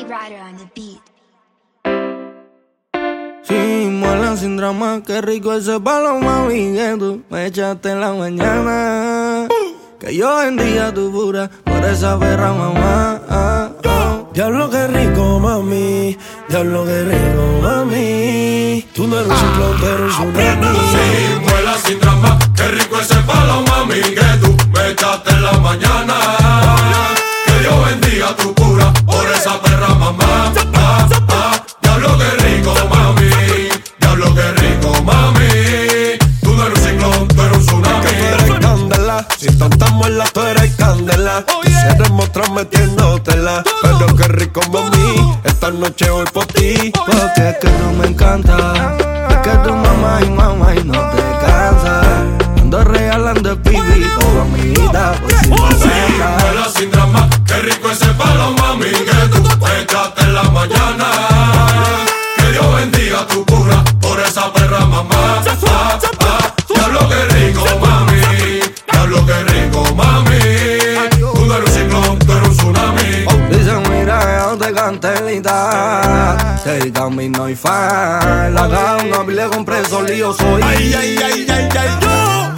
Rider on the beat. Sin muela, sin drama, qué rico ese palo, mami, que tú me echaste en la mañana. Que yo vendía tu pura por esa perra, mamá. Diablo que rico, mami. Diablo que rico, mami. Tú no eres un clon, tú eres un tsunami. Sin muela, sin drama, qué rico ese palo, mami, que tú me echaste en la mañana. Que Dios bendiga tu pura por esa perra, mamá. Diablo que rico, mami. Diablo que rico, mami. Tú no eres un ciclón, tú eres un tsunami. Que tú eres candela. Si tanta muela, tú eres candela. Quisieras mostrar metiéndotela. Pero qué rico, mami. Esta noche voy por ti. Porque es que tú me encanta. Es que tu mamá y no te cansas. Ando regalando el pibito, amiguita, por si no Sin vengas. muela, sin drama, qué rico ese palo, mami, que tú me echaste en la mañana. Que Dios bendiga tu pura por esa perra, mamá. Diablo que rico, mami. Diablo que rico, mami. Tú no eres un ciclón, tú eres un tsunami. Dice, mira, yo te cantelita. Te camino y fan. La gana, le compré solillo soy. Ay, ay, ay, ay, ay, yo.